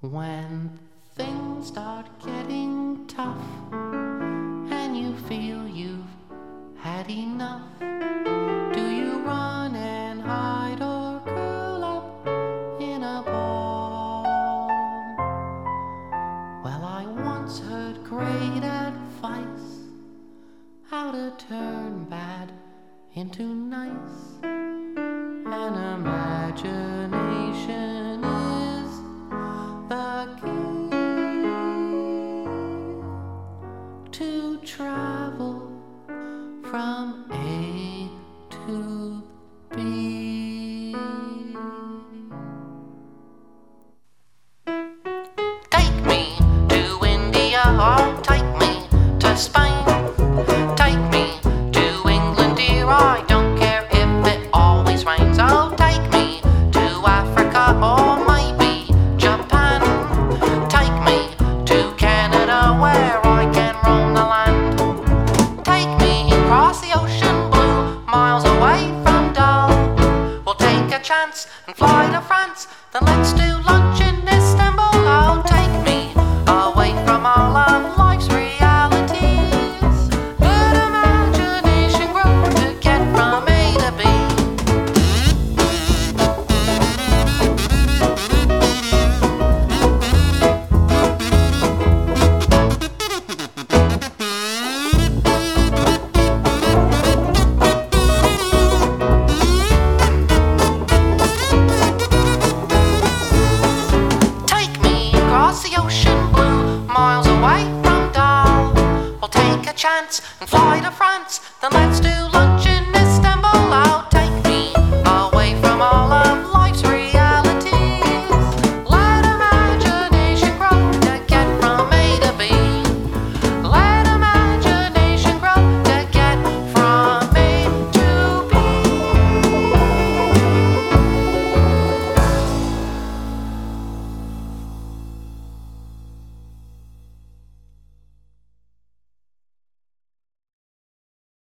When things start getting tough and you feel you've had enough, do you run and hide or curl up in a ball? Well, I once heard great advice, how to turn bad into nice. An imagination is the key to try.